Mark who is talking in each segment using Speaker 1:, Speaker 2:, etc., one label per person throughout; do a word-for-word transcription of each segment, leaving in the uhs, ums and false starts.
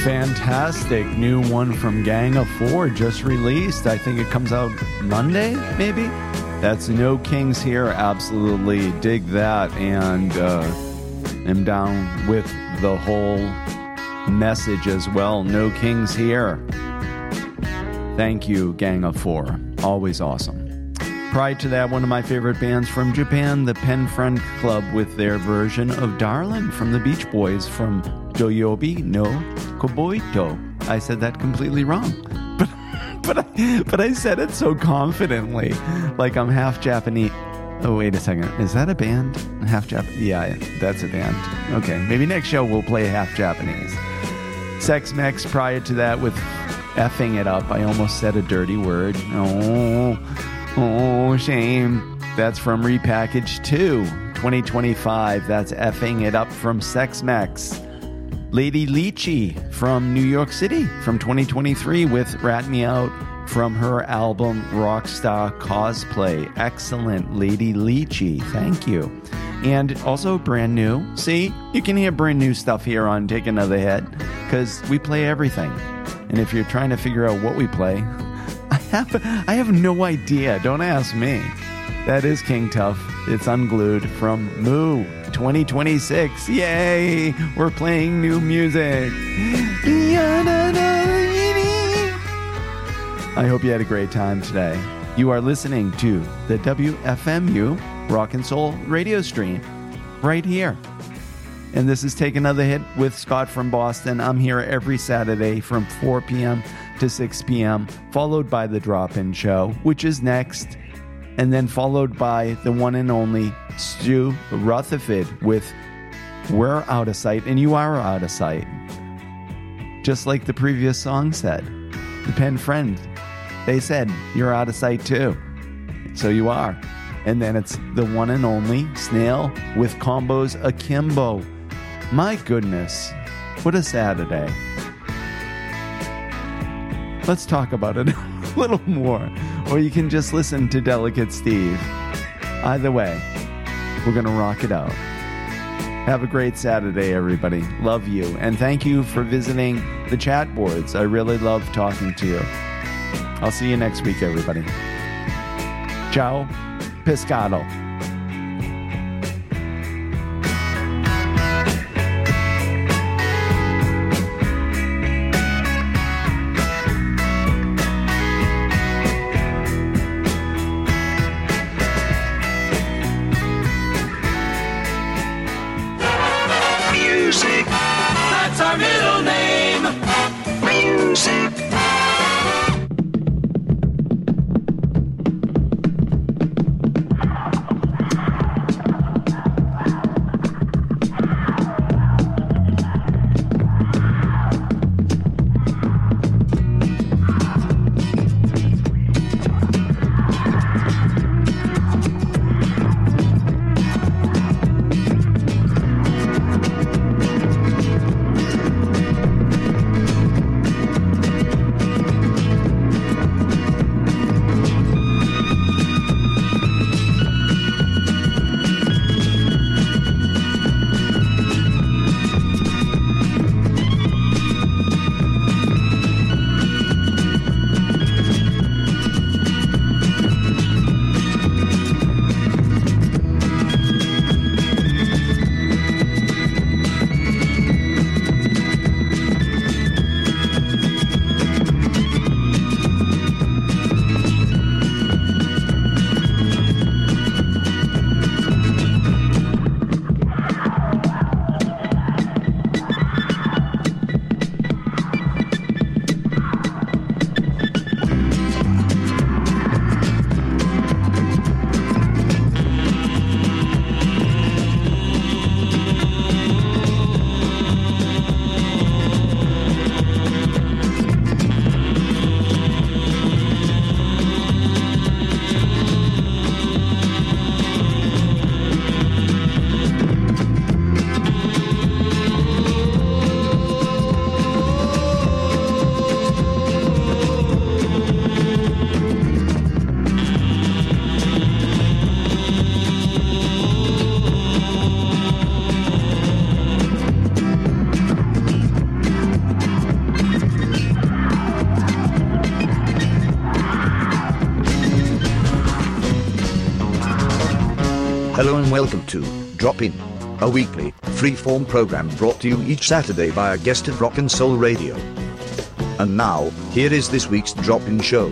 Speaker 1: Fantastic new one from Gang of Four just released. I think it comes out Monday, maybe. That's No Kings Here. Absolutely dig that, and uh, am down with the whole message as well. No Kings Here. Thank you, Gang of Four. Always awesome. Prior to that, one of my favorite bands from Japan, the Pen Friend Club, with their version of Darlin' from the Beach Boys from Doyobi no Koboito. I said that completely wrong. But but I, but I said it so confidently. Like I'm half Japanese. Oh, wait a second. Is that a band? Half Japanese? Yeah, that's a band. Okay, maybe next show we'll play half Japanese. Sex Mex prior to that with effing it up. I almost said a dirty word. Oh, oh, shame. That's from Repackaged two, twenty twenty-five. That's effing it up from Sex Mex. Lady Lychee from New York City from twenty twenty-three with Rat Me Out from her album Rockstar Cosplay. Excellent, Lady Lychee. Thank you. And also brand new. See, you can hear brand new stuff here on Take Another Hit because we play everything. And if you're trying to figure out what we play, I have I have no idea. Don't ask me. That is King Tough. It's Unglued from Moo twenty twenty-six. Yay! We're playing new music. I hope you had a great time today. You are listening to the W F M U Rock and Soul radio stream right here. And this is Take Another Hit with Scott from Boston. I'm here every Saturday from four p.m. to six p.m., followed by the Drop-In Show, which is next. And then followed by the one and only Stu Rutherford with We're Out of Sight, and You Are Out of Sight. Just like the previous song said. The Pen Friend, they said, you're out of sight too. So you are. And then it's the one and only Snail with Combos Akimbo. My goodness, what a Saturday. Let's talk about it a little more. Or you can just listen to Delicate Steve. Either way, we're going to rock it out. Have a great Saturday, everybody. Love you. And thank you for visiting the chat boards. I really love talking to you. I'll see you next week, everybody. Ciao. Pescado.
Speaker 2: and welcome to Drop In, a weekly, free-form program brought to you each Saturday by our guest at Rock and Soul Radio. And now, here is this week's Drop In show.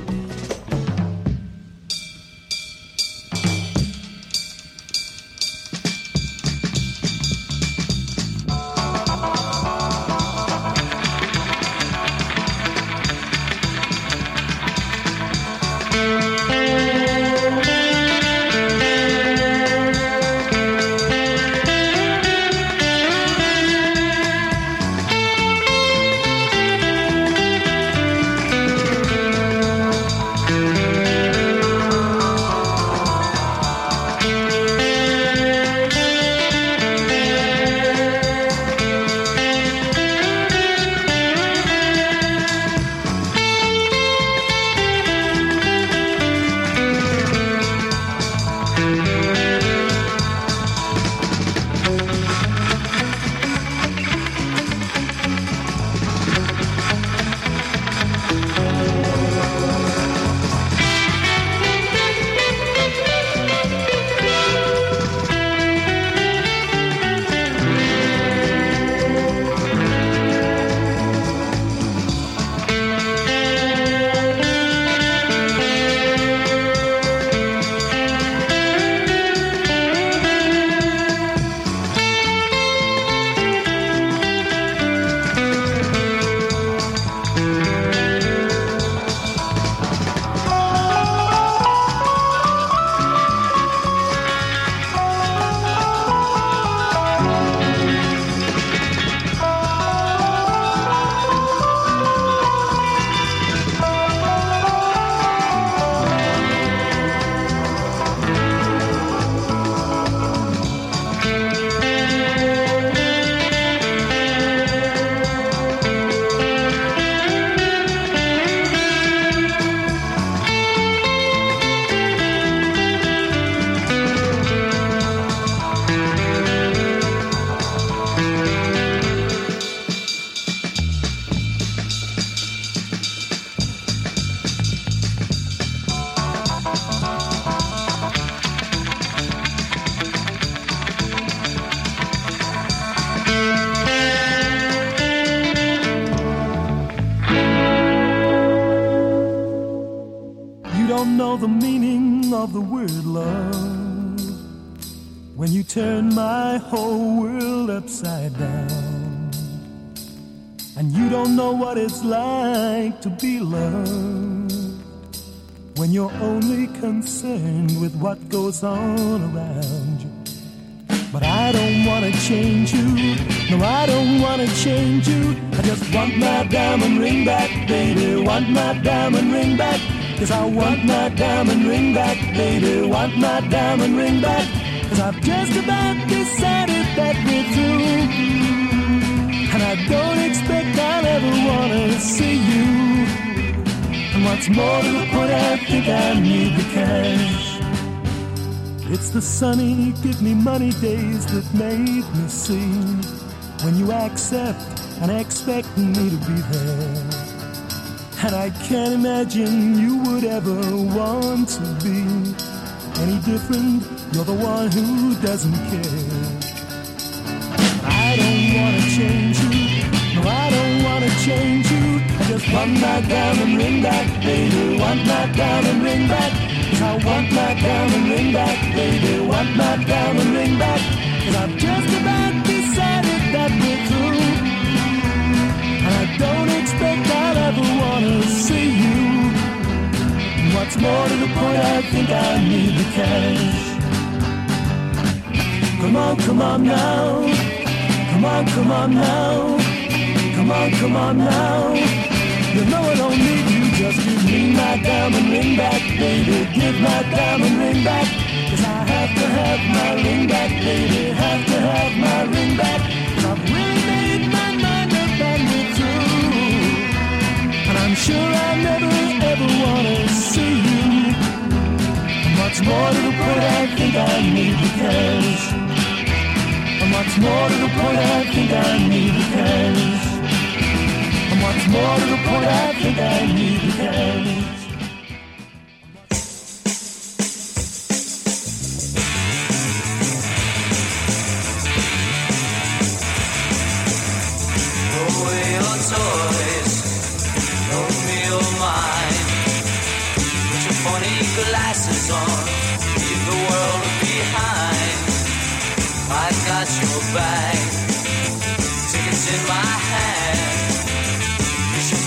Speaker 3: Turn my whole world upside down, and you don't know what it's like to be loved when you're only concerned with what goes on around you. But I don't want to change you, no, I don't want to change you. I just want my diamond ring back, baby, want my diamond ring back. Cause I want my diamond ring back, baby, want my diamond ring back. Cause I've just about decided that we're through, and I don't expect I'll ever wanna see you. And what's more to the point, I think I need the cash. It's the sunny, give me money days that made me see when you accept and expect me to be there. And I can't imagine you would ever want to be any different. You're the one who doesn't care. I don't want to change you, no, I don't want to change you. I just want my diamond ring back, baby, want my diamond ring back. Cause I want my diamond ring back, baby, want my diamond ring back. Cause I've just about decided that we're through, and I don't expect I'll ever want to see you. And what's more to the point, I think I need the cash. Come on, come on now, come on, come on now, come on, come on now. You know I don't need you, just give me my diamond ring back, baby, give my diamond ring back. Cause I have to have my ring back, baby, have to have my ring back. Cause I've really made my mind up and we're through, and I'm sure I never ever wanna see you. And what's more to the point, I think I need the cash. And what's more to the point, I think I need the cash. And what's more to the point, I think I need the cash.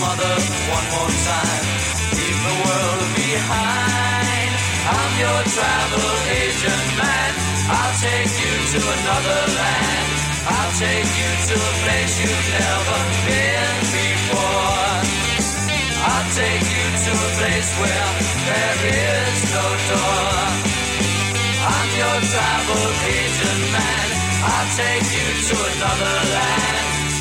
Speaker 4: mother one more time. Leave the world behind. I'm your travel agent man. I'll take you to another land. I'll take you to a place you've never been before. I'll take you to a place where there is no door. I'm your travel agent man. I'll take you to another land.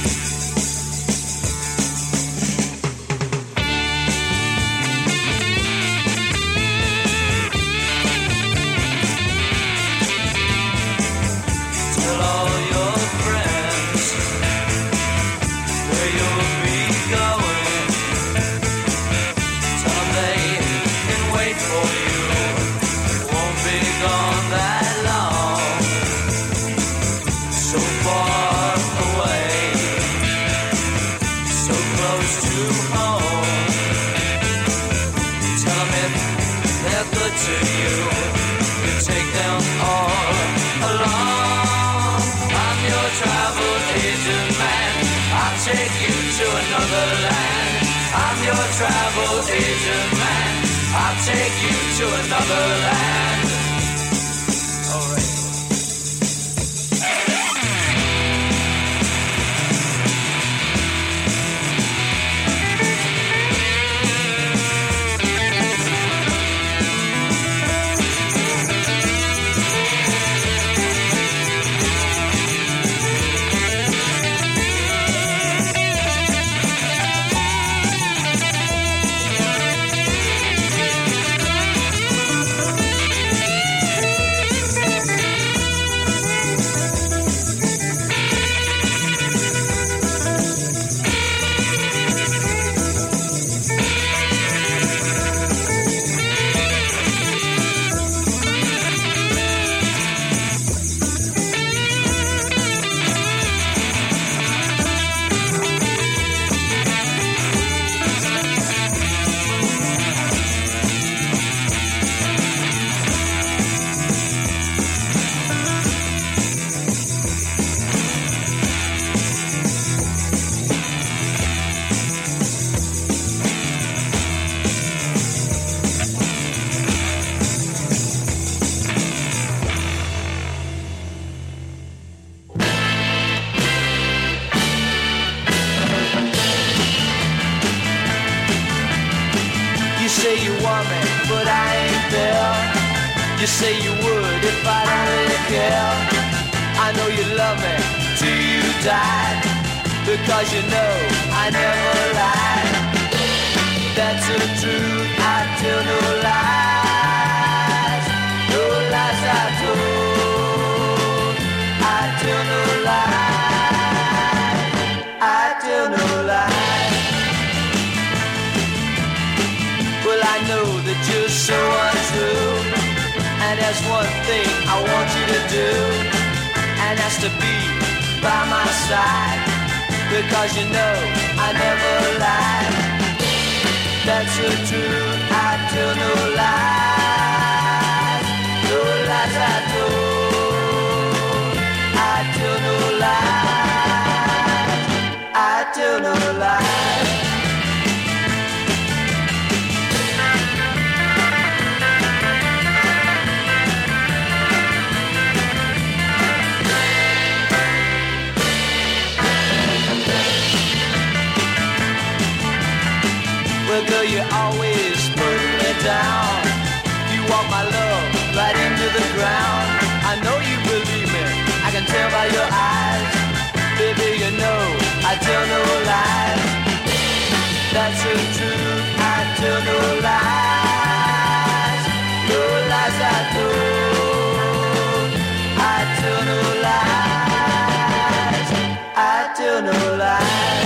Speaker 4: Tell all your friends where you'll be going. Tell them they can wait for you. Won't be gone that long. So far away, so close to home. Tell them if they're good to you, you take them all along. I'm your travel agent man. I'll take you to another land. I'm your travel agent man. I'll take you to another land. All right. You say you want me, but I ain't there. You say you would if I don't really care. I know you love me till you die, because you know I never lie. That's the truth, I tell no lies. No lies I told, I tell no lies. I tell no lies. Well, I know that you're so untrue, and there's one thing I want you to do, and that's to be by my side, because you know I never lie. That's the truth, I tell no lies. No lies I told, I tell no lies. I tell no lies. Well, girl, you always put me down. You walk my love right into the ground. I know you believe me, I can tell by your eyes. Baby, you know I tell no lies. That's the truth, I tell no lies. No lies I told, I tell no lies. I tell no lies.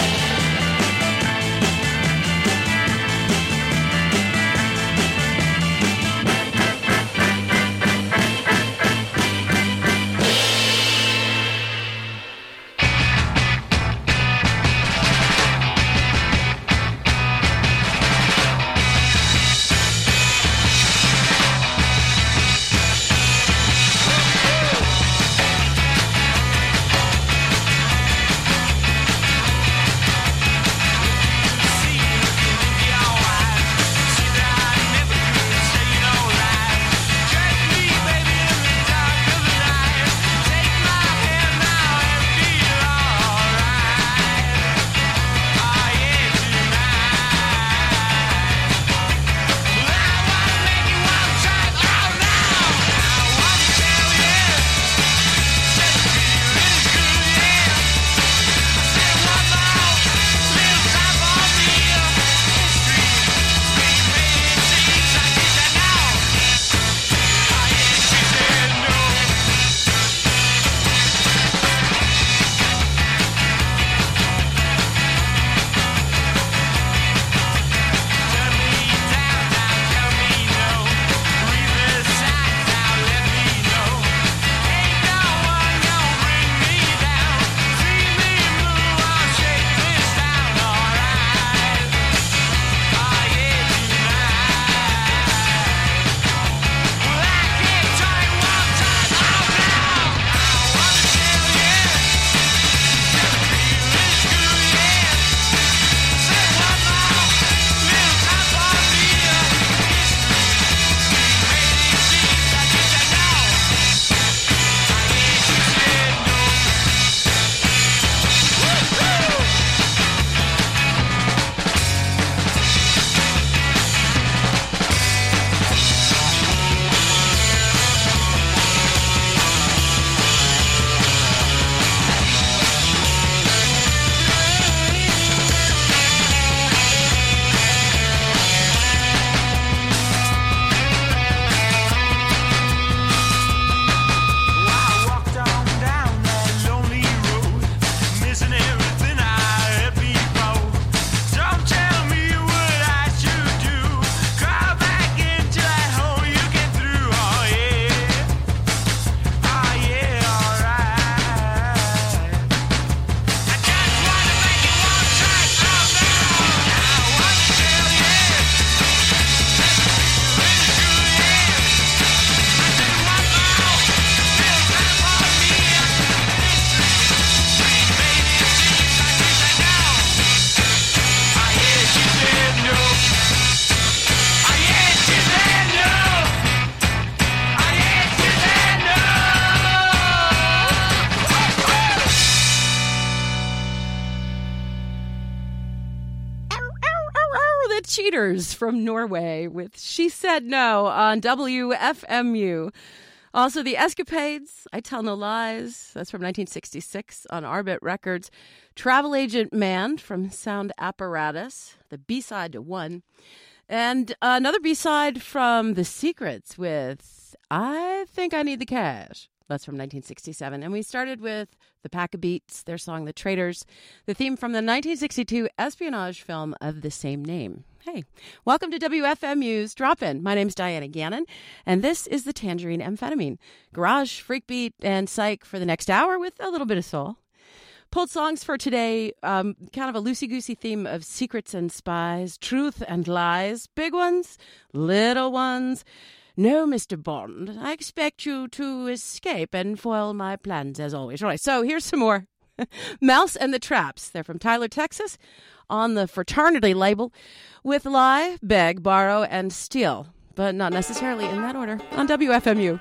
Speaker 5: were the Cheaters from Norway with She Said No on W F M U. Also, the Escapades, I Tell No Lies. That's from nineteen sixty-six on Arbit Records. Travel Agent Man from Sound Apparatus, the B-side to One. And another B-side from The Secrets with I Think I Need the Cash. That's from nineteen sixty-seven. And we started with the Pack of Beats, their song The Traitors, the theme from the nineteen sixty-two espionage film of the same name. Hey, welcome to W F M U's Drop-In. My name's Diana Gannon, and this is the Tangerine Amphetamine. Garage, freak beat, and psych for the next hour with a little bit of soul. Pulled songs for today, um, kind of a loosey-goosey theme of secrets and spies, truth and lies, big ones, little ones. No, Mister Bond, I expect you to escape and foil my plans as always. All right, so here's some more. Mouse and the Traps. They're from Tyler, Texas, on the Fraternity label, with Lie, Beg, Borrow, and Steal, but not necessarily in that order, on W F M U.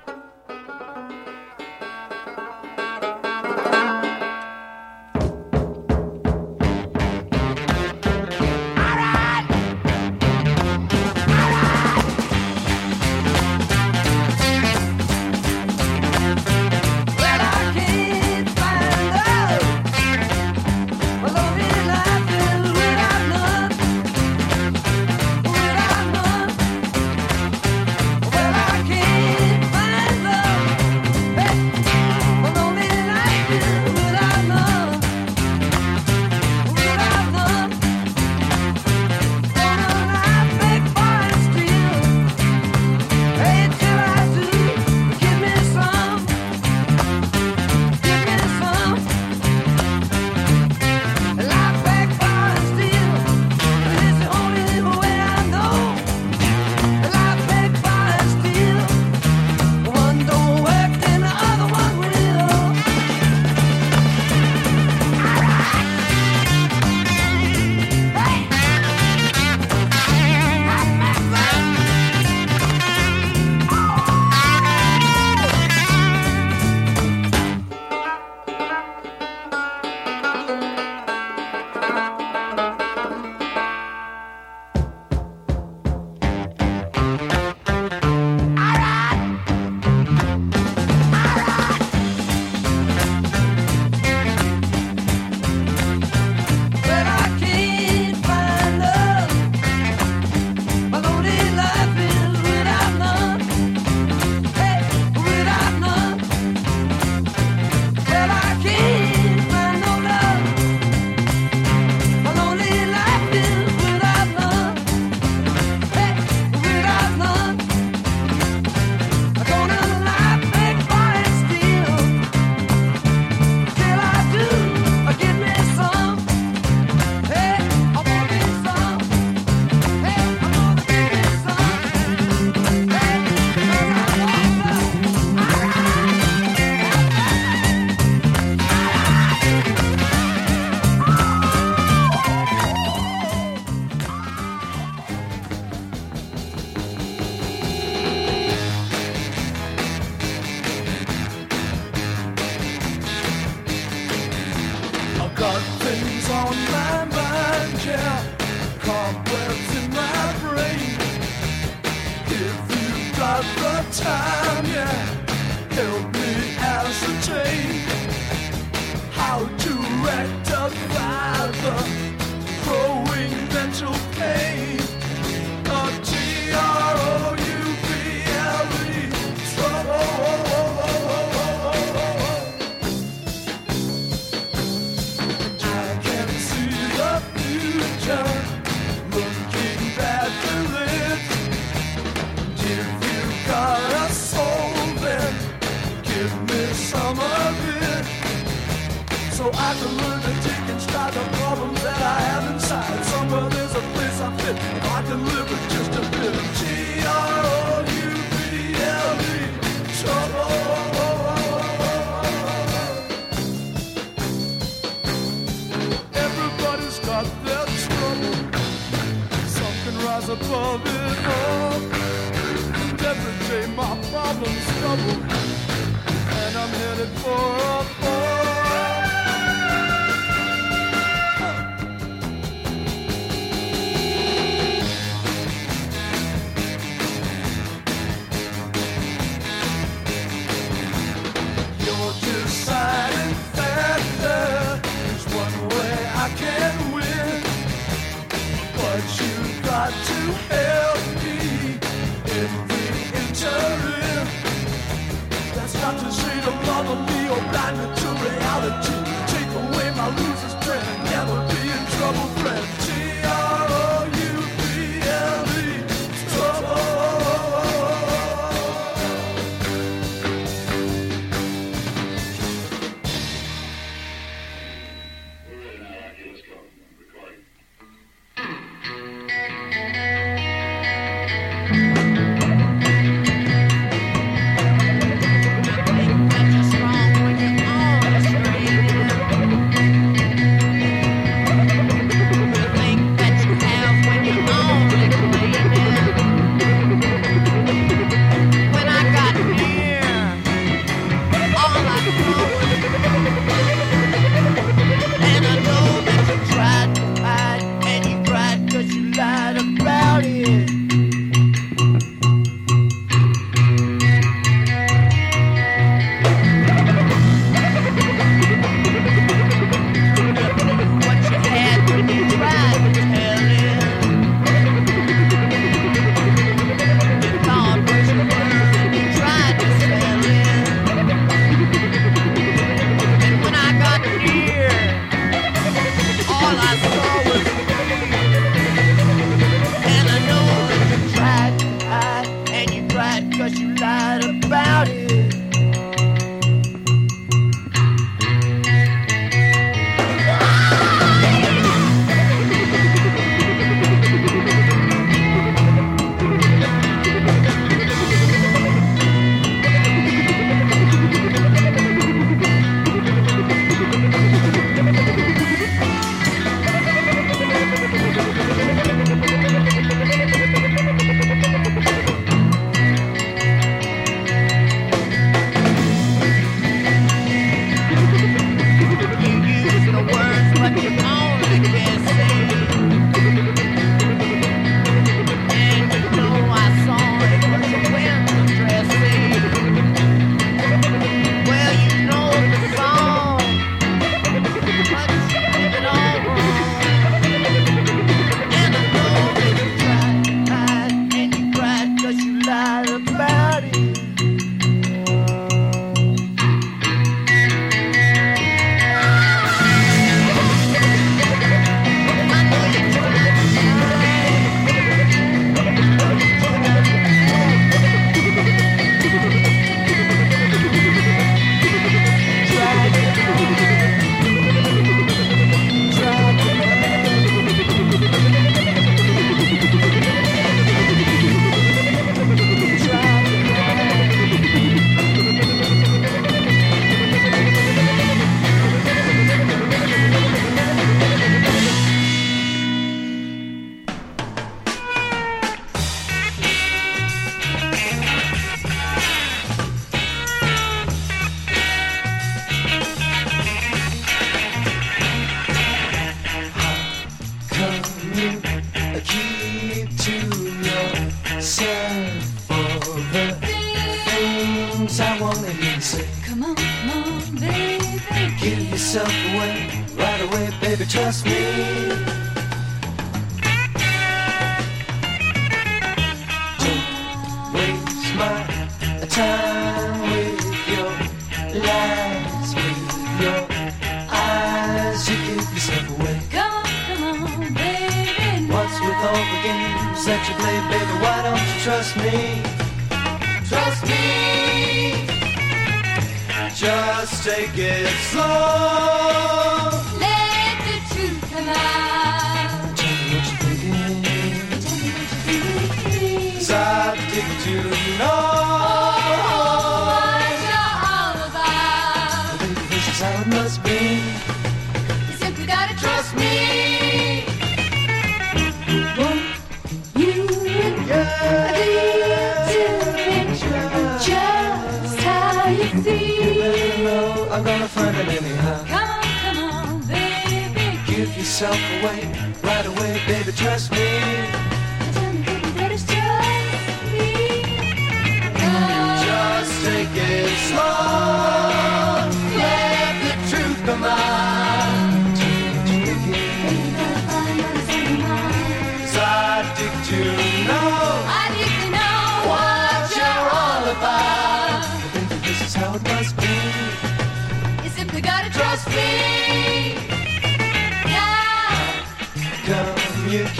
Speaker 3: Above it all, and every day my problems double, and I'm headed for a fall. but you got to help me in the interim. That's not to say to bother me or blind me to reality. Take away my loser's strength and never be in trouble, friend. T R O U B L E, trouble.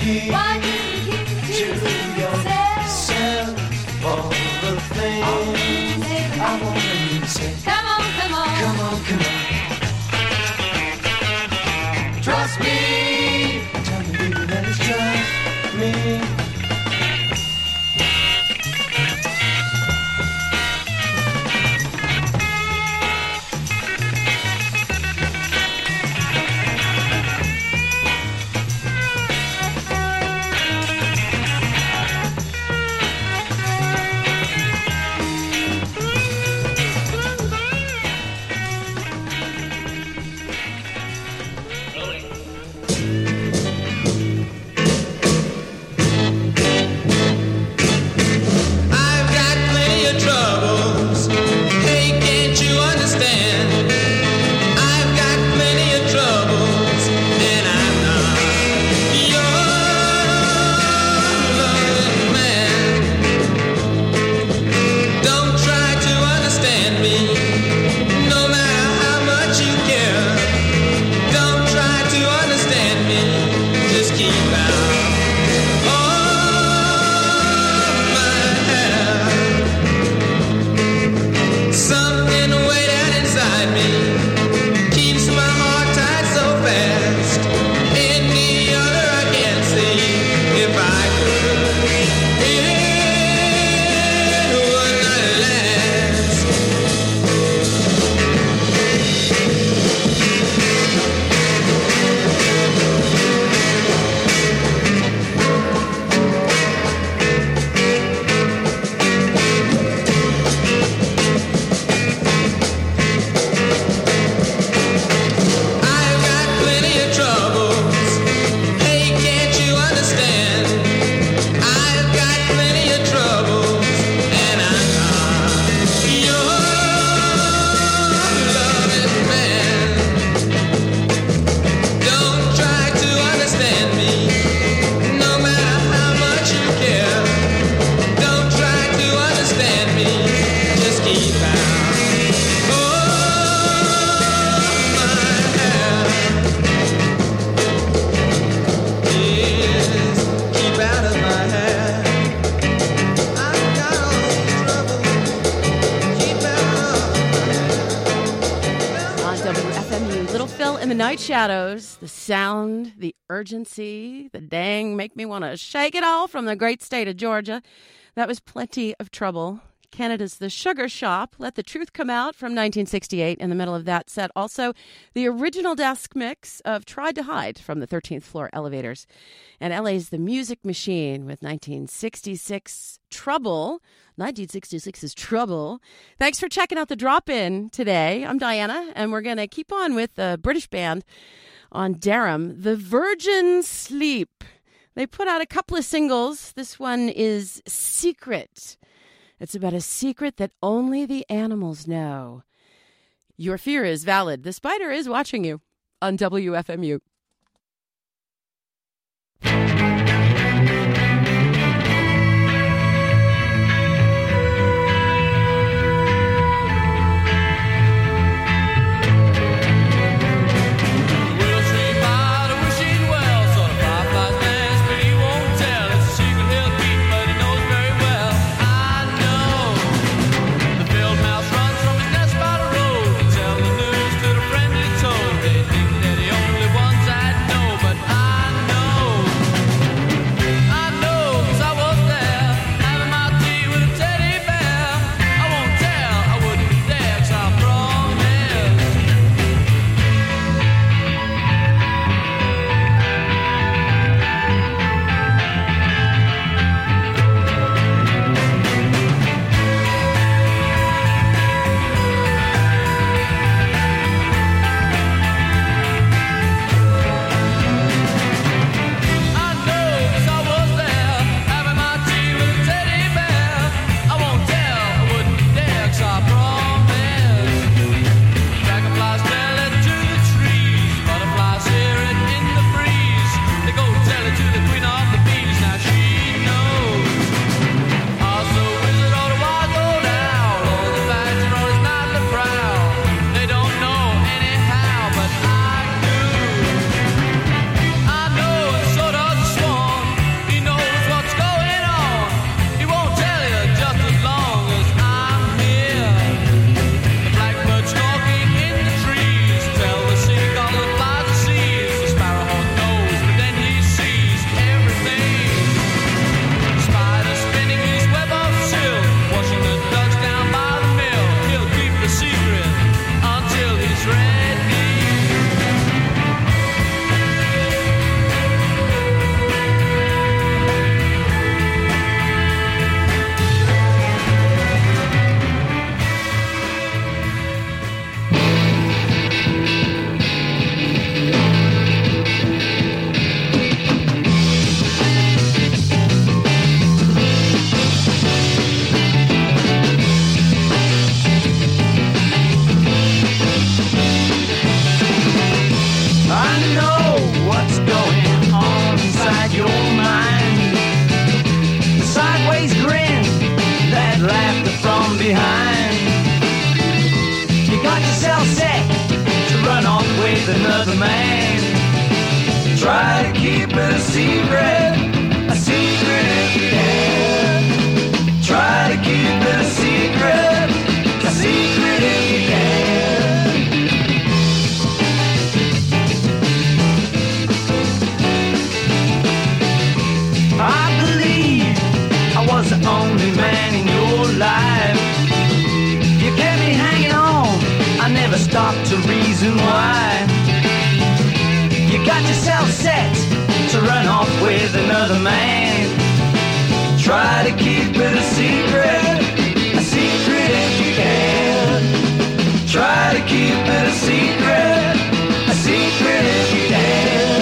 Speaker 4: keep, Why do you keep to yourself all the things all I want you to say? Come on, come on, come on, come on. Trust me, tell me, baby, that it's just me.
Speaker 5: Night Shadows, the sound, the urgency, the dang make me want to shake it all from the great state of Georgia. That was Plenty of Trouble. Canada's The Sugar Shop, Let the Truth Come Out from nineteen sixty-eight. In the middle of that set, also the original desk mix of Tried to Hide from the thirteenth Floor Elevators. And L A's The Music Machine with nineteen sixty-six Trouble. nineteen sixty-six's Trouble. Thanks for checking out the drop-in today. I'm Diana, and we're going to keep on with the British band on Darum, The Virgin Sleep. They put out a couple of singles. This one is Secret. It's about a secret that only the animals know. Your fear is valid. The spider is watching you on W F M U.
Speaker 6: Friendly toad, they think they're the only ones
Speaker 4: another man. Try to keep it a secret, a secret if you can. Try to keep it a secret, a secret if you can. I believe I was the only man in your life. You kept me hanging on, I never stopped to reason why. You got yourself set to run off with another man. Try to keep it a secret, a secret if you can. Try to keep it a secret, a secret if you can.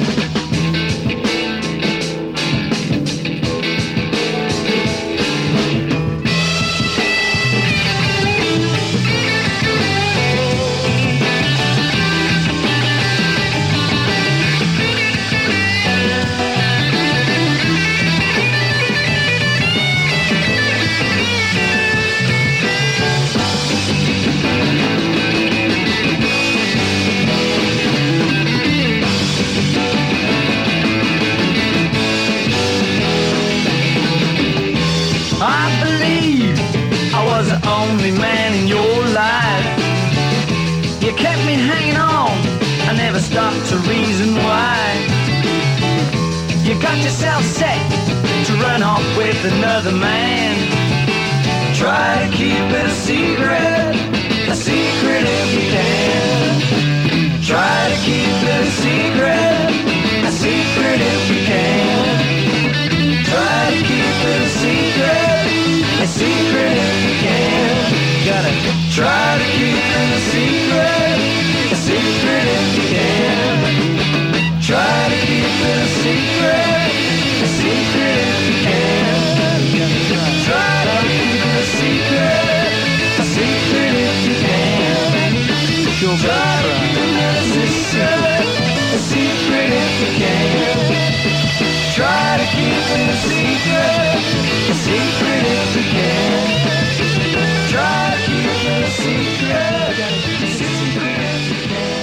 Speaker 4: The only man in your life. You kept me hanging on, I never stopped to reason why. You got yourself set to run off with another man. Try to keep it a secret, a secret if you can. Try to keep it a secret, a secret if you can. Try to keep it a secret, a secret if you can. Gotta try to keep it a secret, a secret if you can. Try to keep it a secret, a secret if you can. Try to keep it a secret, a secret if you can. Try to keep it a secret, a secret if you can. Try to keep it a secret, a secret if you can. Try to keep it a secret, a secret if you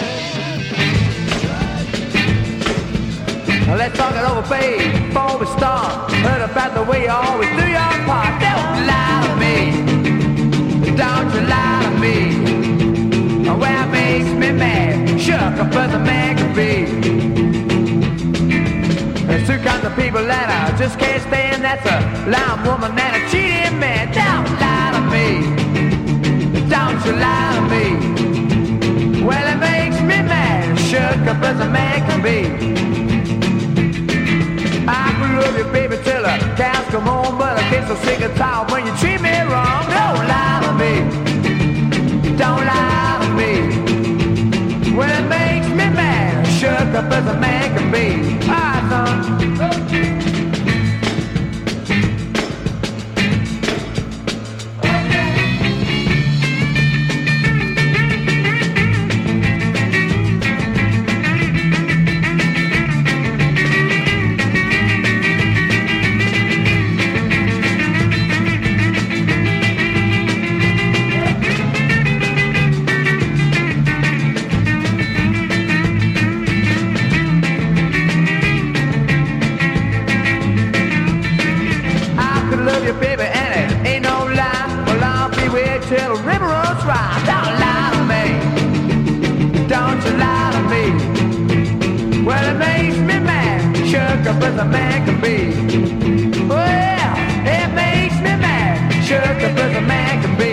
Speaker 4: can. Let's talk it over, babe, before we start. Heard about the way you always do your part. Don't lie to me, don't you lie to me. Well, it makes me mad, shook up as a man can be. There's two kinds of people that I just can't stand. That's a lying woman and a cheating man. Don't lie to me, don't you lie to me. Well, it makes me mad, shook up as a man can be. I could love you, baby, till the cows come home, but I get so sick and tired when you treat me wrong. Don't lie to me, don't lie to me. Well, it makes me mad, shook up as a man can be. All right, son. Till the river runs dry. Don't lie to me, don't you lie to me. Well, it makes me mad, shook up as a man can be. Well, it makes me mad, shook up as a man can be.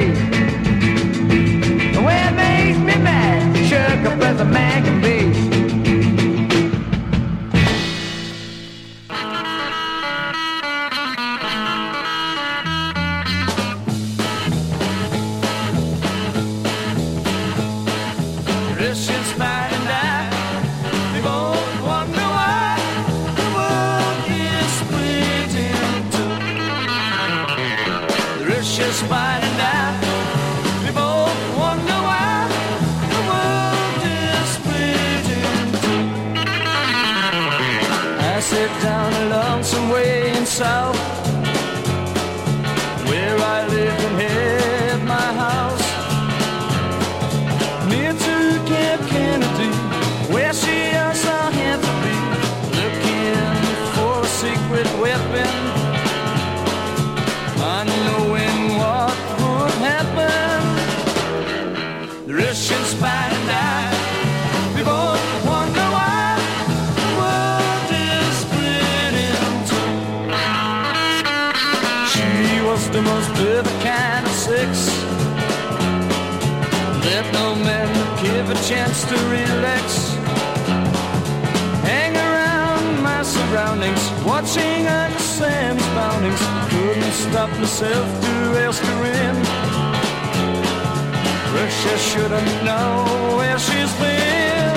Speaker 4: Well, it makes me mad, shook up as a man can be. Finding out, we both wonder why the world is split in two. I sit down a lonesome way in south, where I live and had my house, near to Camp Kennedy. weapon, unknowing what would happen. The Russian spy and I, we both wonder why the world is split in two. She was the most perfect kind of sex that no man would give a chance to relax. Hang around my surroundings, watching Uncle Sam's boundings. Couldn't stop myself to ask her in. Russia shouldn't know where she's been.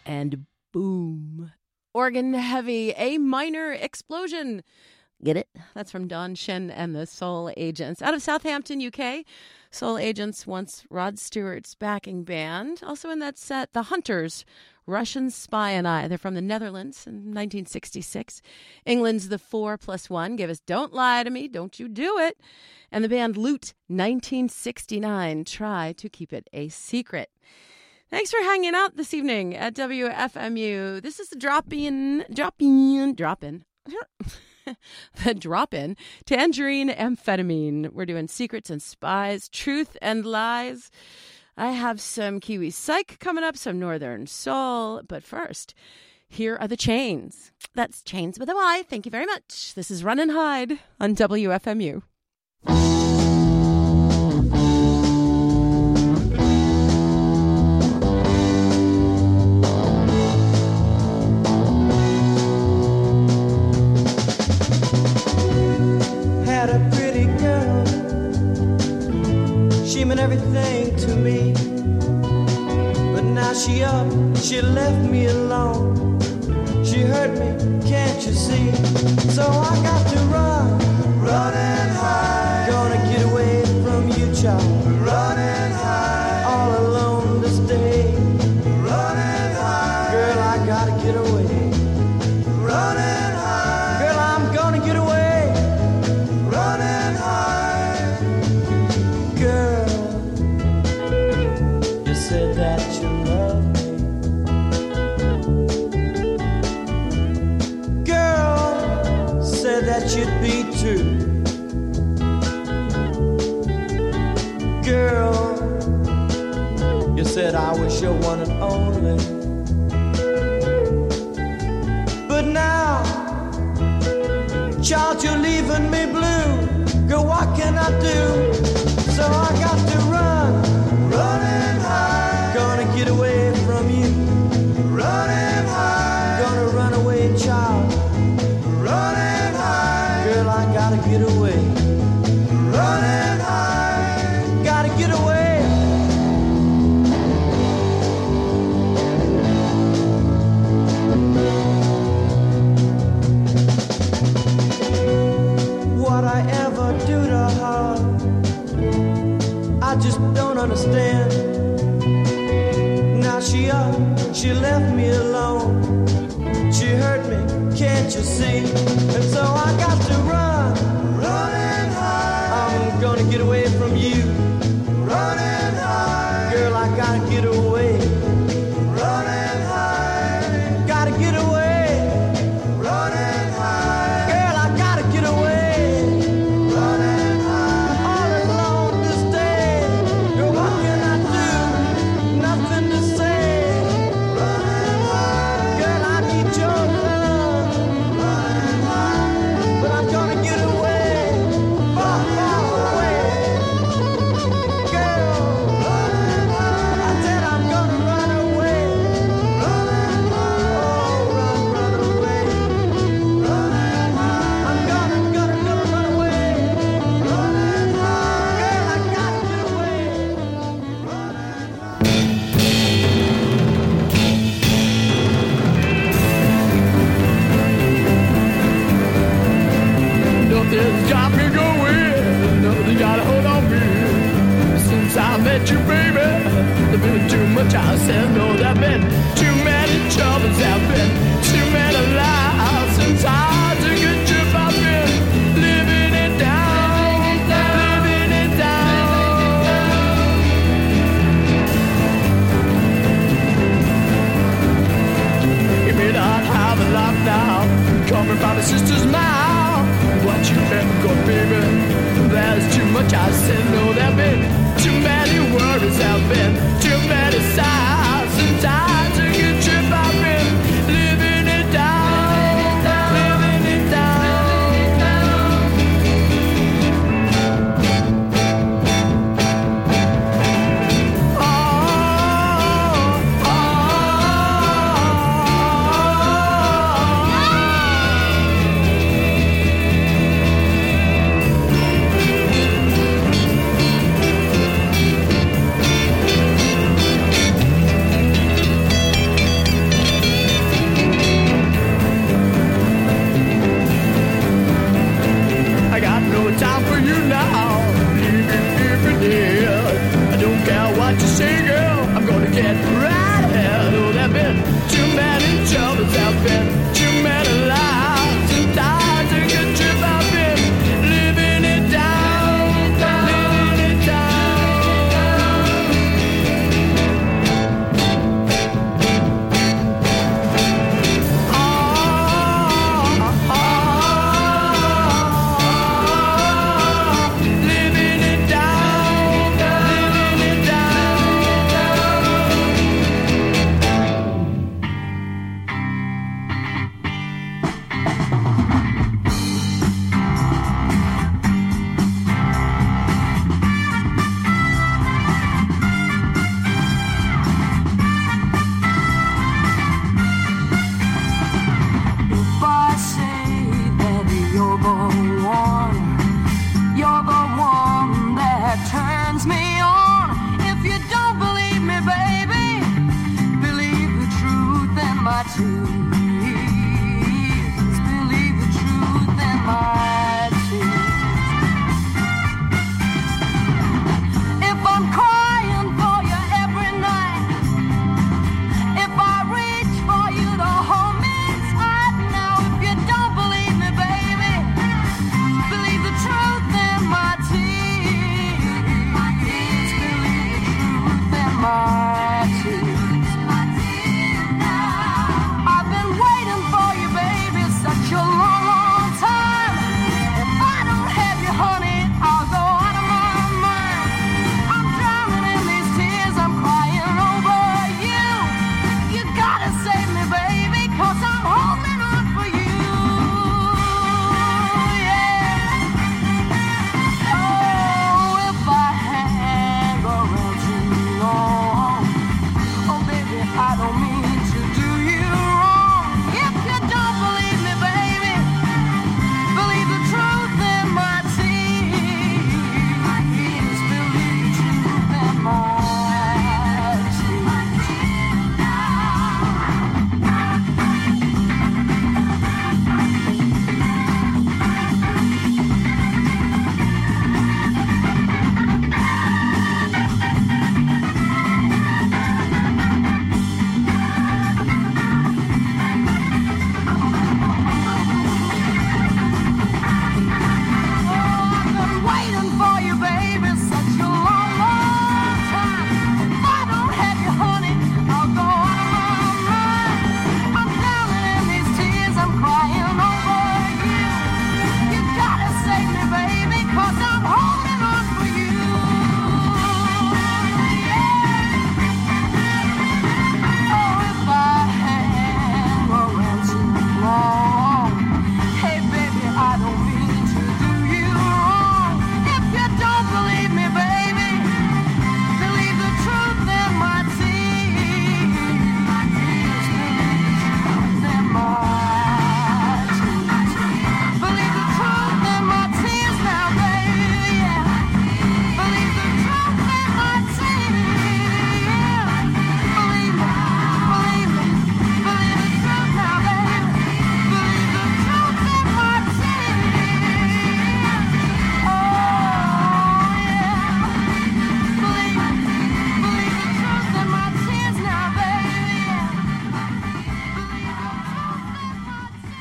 Speaker 5: and boom. Organ heavy, A minor explosion. Get it? That's from Don Shin and the Soul Agents. Out of Southampton, U K, Soul Agents, once Rod Stewart's backing band. Also in that set, The Hunters, Russian Spy and I. They're from the Netherlands in nineteen sixty-six. England's The Four Plus One gave us Don't Lie to Me, Don't You Do It. And the band Loot, nineteen sixty-nine, Try to Keep It a Secret. Thanks for hanging out this evening at W F M U. This is the drop-in, drop-in, drop-in. The drop-in, Tangerine Amphetamine. We're doing Secrets and Spies, Truth and Lies. I have some Kiwi Psych coming up, some Northern Soul. But first, here are the Chains. That's Chains with a Y. Thank you very much. This is Run and Hide on W F M U.
Speaker 6: Meant everything to me, but now she up, she left me alone. She hurt me, can't you see? So I got to run, run and hide. Gonna get away from you, child. Run and hide. All alone this day. Run and hide. Girl, I gotta get away. Run and hide. Girl, I'm gonna get away. Run and hide. Girl, said that you love me. Girl, said that you'd be true. Girl, you said I was your one and only. But now, child, you're leaving me blue. Girl, what can I do? So I got to run, run and hide. Gonna get away from you. Run and hide. Gonna run away, child. Run and hide. Girl, I gotta get away. Run and hide. Gotta get away. What I ever do to her, I just don't understand. Now she up, she left me alone. She hurt me, can't you see? And so I got to run, run and hide. I'm gonna get away from you. Run and hide. Girl, I gotta get away. Run and hide. Gotta get away. Run and hide. Girl, I gotta get away. Run and hide. All alone this day. Girl, what can I do? Nothing to say. Run and hide. Girl, I need your love. Run and hide. But I'm gonna get away. Far, far away. Girl, run and hide. I said I'm gonna run away. Run and hide. Oh, run, run away. Run and hide. I'm gonna, gonna, gonna run away. Run and hide. Girl, I gotta get away. Run and
Speaker 7: Nothing's got me going, nothing's got a hold on me. Since I met you, baby, there's been too much I said. No, there's been too many troubles, there's been too many lies. Since I took a trip, I've been living it down, living it down. You may not have a lot now, coming from a sister's mouth. What you ever got, baby? There's too much I said. No, there've been too many worries. There've been too many sighs. Since I took a trip, I've been living it down, living it down. Oh, oh, oh.
Speaker 8: tears. Believe the truth in my tears. If I'm crying for you every night, if I reach for you to hold me tight now, if you don't believe me, baby, believe the truth in my tears. Believe the truth in my tears. I've been waiting for you, baby, such a long, long time. If I don't have you, honey, I'll go out of my mind. I'm drowning in these tears, I'm crying over you. You gotta save me, baby, 'cause I'm holding on for you. Yeah. Oh, if I hang around too long, oh, baby, I don't mean to do you wrong. If you don't believe me, baby, believe the truth in my tears. Believe the truth in my tears. I've been waiting for you, baby, such a long, long time. If I don't have you, honey, I'll go out of my mind. I'm drowning in these tears, I'm crying over you. You gotta save me, baby, 'cause I'm holding on for you. Yeah. Oh, if I hang around too long, hey, baby, I don't mean to do you wrong. If you don't believe me, baby, believe the truth in my tears. Believe the truth in my tears. Believe the truth in my tears now, baby. Yeah. Believe the truth in my tears. Believe me, believe me, believe the truth now, baby. Believe the truth in my tears. Oh, yeah. Believe, believe the truth in my tears now, baby. Yeah. Believe the truth in my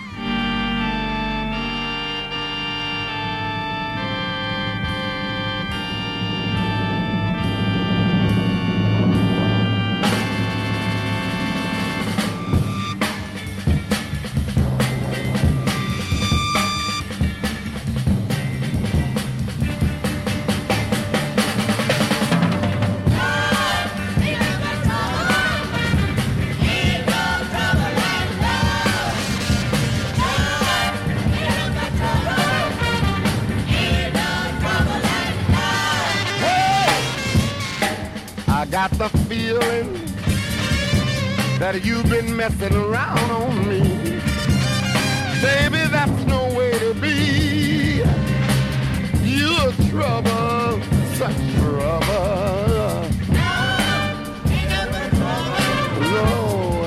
Speaker 9: I got the feeling that you've been messing around on me. Baby, that's no way to be. You're trouble, such trouble. Lord,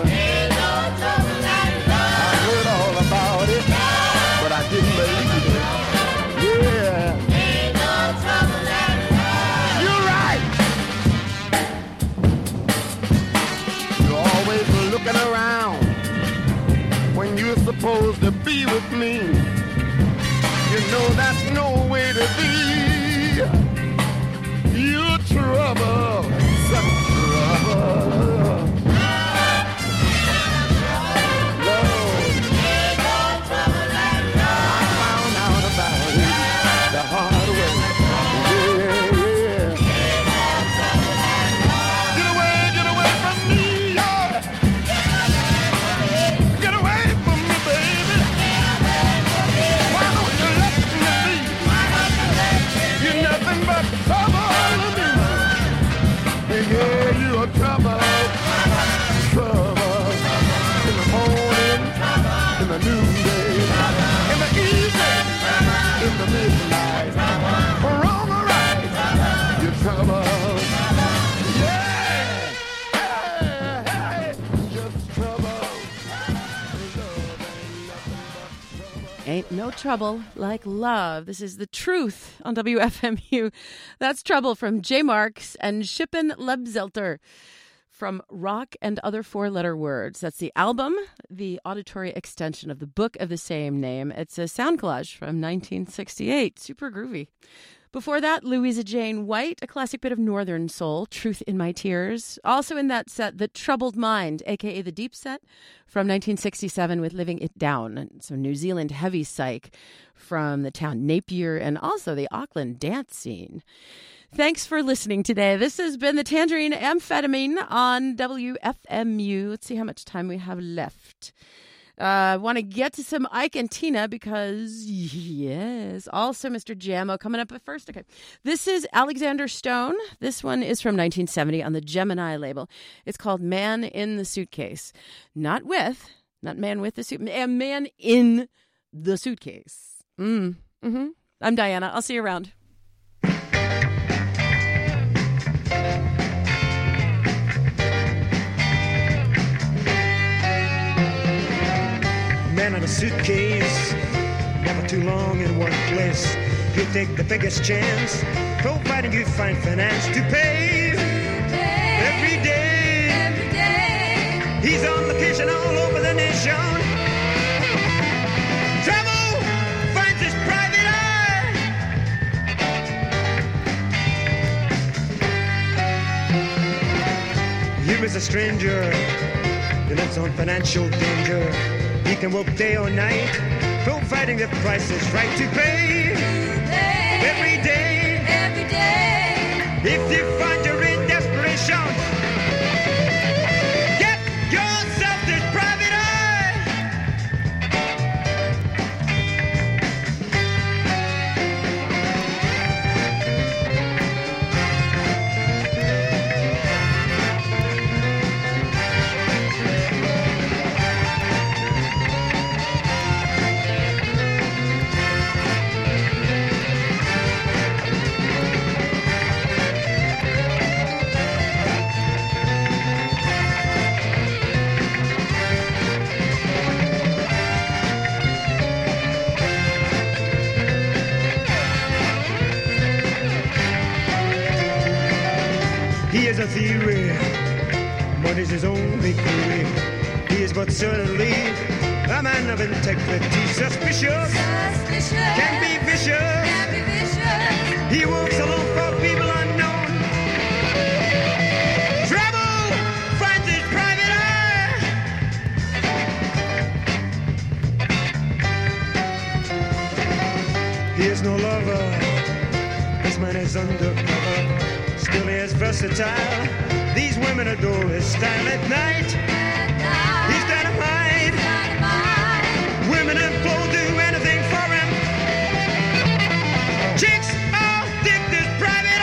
Speaker 9: I heard all about it, but I didn't believe it. Yeah. You're right. You're always looking around when you're supposed to be with me. You know that's no way to be. You're trouble, such trouble. Lord, I found out about it the hard way. Yeah, yeah. Get away, get away from me, yeah. Get away from me, baby.
Speaker 5: Ain't no trouble like love. This is The Truth on W F M U. That's Trouble from J. Marks and Shippen Lebzelter from Rock and Other Four-Letter Words. That's the album, the auditory extension of the book of the same name. It's a sound collage from nineteen sixty-eight. Super groovy. Before that, Louisa Jane White, a classic bit of Northern soul, Truth in My Tears. Also in that set, The Troubled Mind, a k a. the Deep Set, from nineteen sixty-seven with Living It Down. So New Zealand heavy psych from the town Napier and also the Auckland dance scene. Thanks for listening today. This has been the Tangerine Amphetamine on W F M U. Let's see how much time we have left. I uh, want to get to some Ike and Tina because, yes, also Mister Jamo coming up at first. Okay, this is Alexander Stone. This one is from nineteen seventy on the Gemini label. It's called Man in the Suitcase. Not with, not man with the suit, man in the suitcase. Mm, mm-hmm. I'm Diana. I'll see you around.
Speaker 10: Man in a suitcase, never too long in one place. He'll take the biggest chance, providing you find finance to pay. Every day, every day, he's on location all over the nation. Travel finds his private eye. You is a stranger, he lives on financial danger. He can work day or night, providing the price is right to pay. Every day, every day. If you find you're in desperation, get yourself this private eye. He is a theory, money's his only query. He is but certainly a man of integrity. Suspicious, Suspicious. Can be vicious. Can be vicious. He works alone for people unknown. Trouble finds his private eye. He is no lover, this man is undercover. Still he is versatile. These women adore his style at night. He's dynamite. dynamite. Women and clothes do anything for him. Chicks all dig this private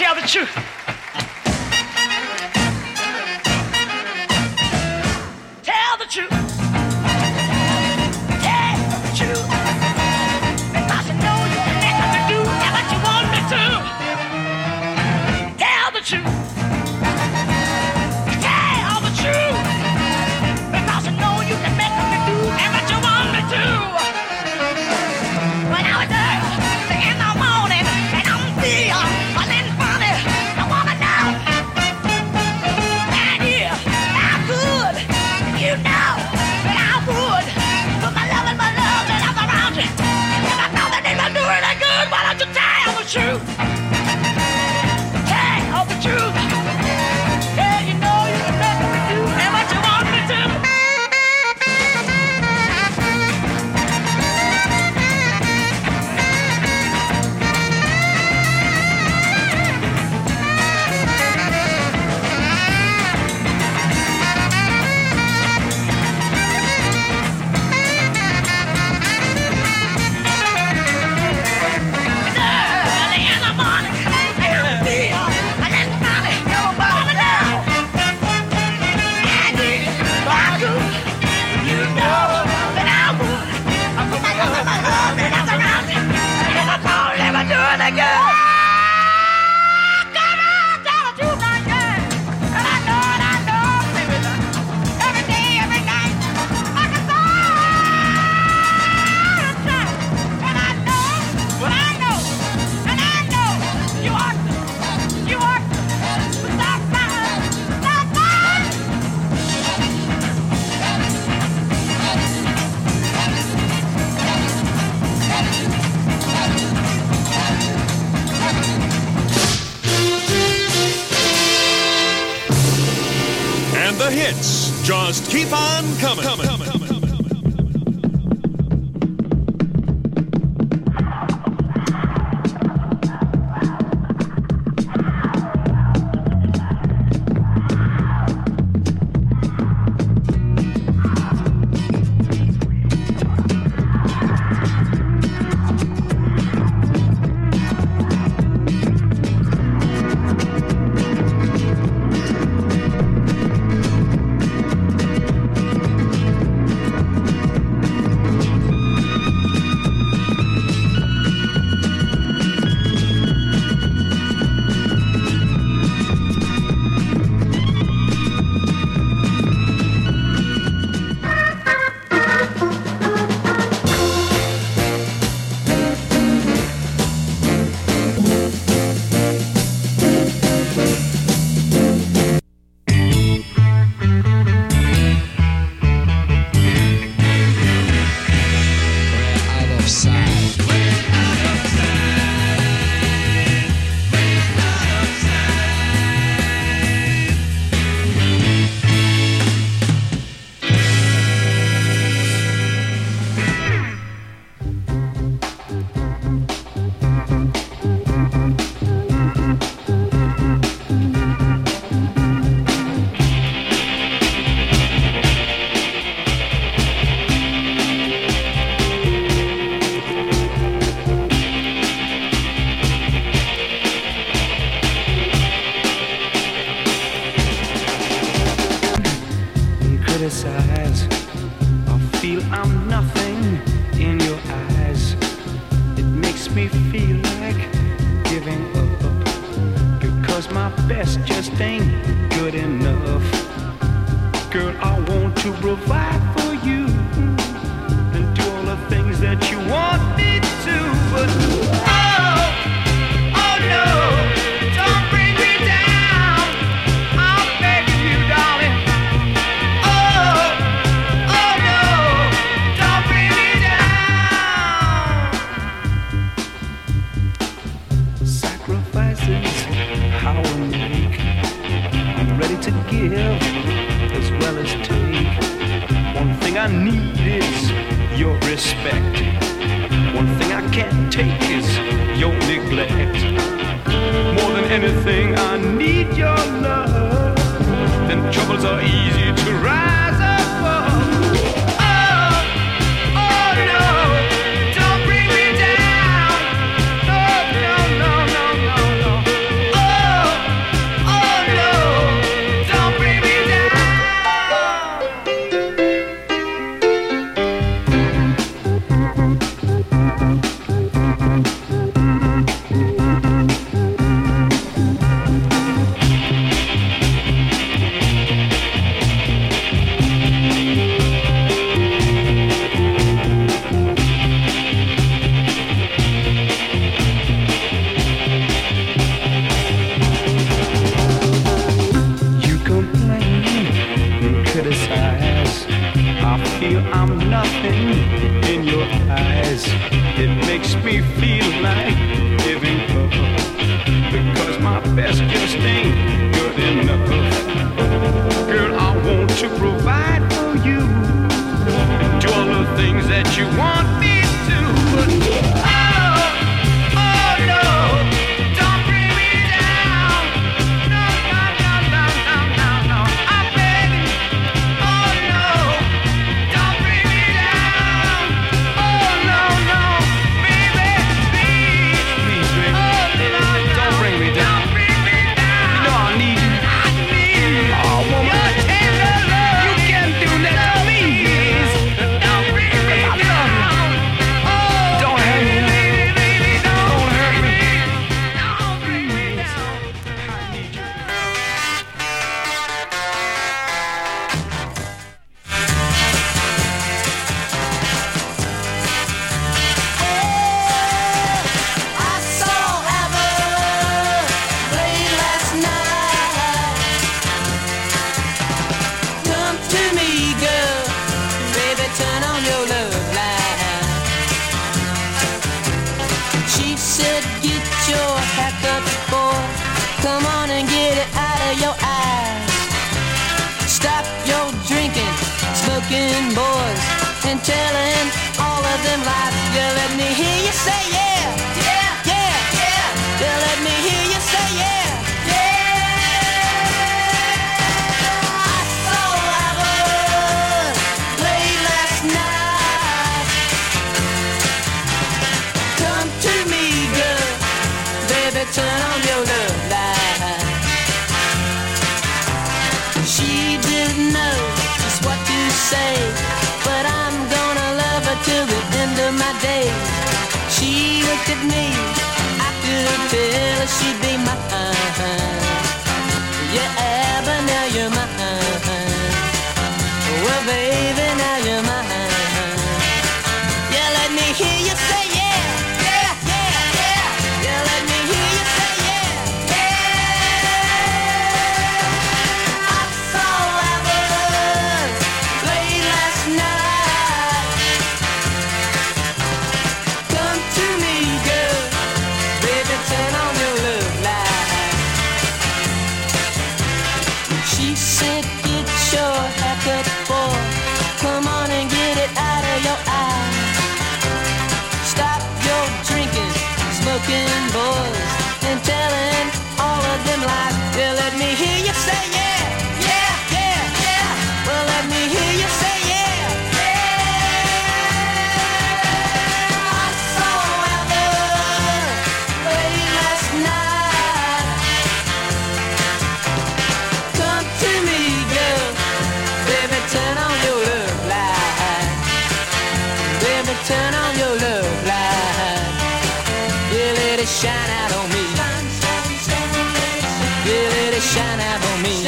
Speaker 11: tell the truth. Tell the truth. Tell the truth. Because I know you can make me do what you want me to. Tell the truth. Tell the truth. Because I know you can make me do what you want me to. When I was there in the morning and I'm feeling funny, I wanna know. And yeah, how good you know that I would put my love and my love and I'm around you. If I know that they're doing it good, why don't you tell the truth? Tell the truth. Yeah, you know you can make me do what you want me to. Early in the morning, I feel a little funny, nobody know. And if I could, you know that I would. I put my love and my love and I'm around you. And I thought they were doing it good. Come on, tell the truth, my girl. And I know, and I know, baby, every day, every night, I can say the truth. And I know, well, I know, and I know you ought to, you ought to stop lying, stop lying.
Speaker 12: And the hits just keep on coming. coming.
Speaker 3: Criticize, I feel I'm nothing in your eyes. It makes me feel like giving up, because my best just ain't good enough. Girl, I want to provide for you and do all the things that you want me to, but oh, oh no, don't bring me down. I'm begging you, darling. How I make, I'm ready to give as well as take. One thing I need is your respect. One thing I can't take is your neglect. More than anything, I need your love. Then troubles are easy to rise above. Oh, oh no, don't bring me down. No, no, no, no, no, no. Oh,
Speaker 6: She said, get your haircut, boy. Come on and get it out of your eyes. Stop your drinking, smoking, boys, and telling all of them lies. You let me hear you say yeah, yeah, yeah, yeah. You let me hear you say yeah, yeah. I saw lovers late last night. Come to me, girl, baby, turn on your love light. She didn't know just what to say, but I'm gonna love her till the end of my days. She looked at me, I could tell her she'd be mine. Yeah, but now you're mine. Well, baby, now you're mine. Yeah, let me hear you say yeah, yeah, yeah, yeah. Yeah, let me hear you say yeah, yeah. I saw lovers late last night. Come to me, girl, baby, turn on your love light. She said, get your haircut, boy. Come on and get it out of your eyes. Stop your drinking, smoking, boys, and telling all of them lies. Yeah, let me hear you say yeah, yeah, yeah, yeah. Well, let me hear you say yeah, yeah. I saw lovers late last night. Come to me, girl, baby, turn on your love light. Baby, turn on your love light. Yeah, let it shine out on me. Yeah, let it shine out on me.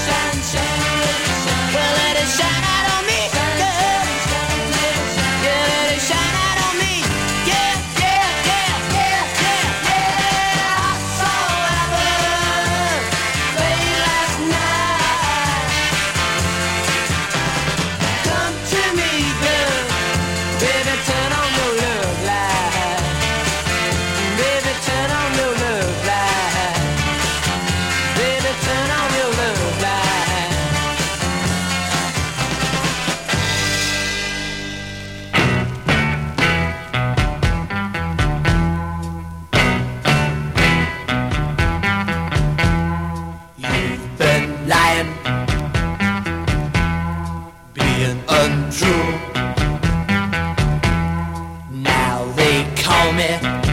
Speaker 6: Well, let it shine out on me, girl. Yeah, let it shine out on me. Yeah, yeah, yeah, yeah, yeah, yeah. I saw lovers late last night. Come to me, girl, baby, turn on your love light. Baby, turn on your love light. Baby, turn on your love light.
Speaker 4: You've been lying, being untrue. Now they call me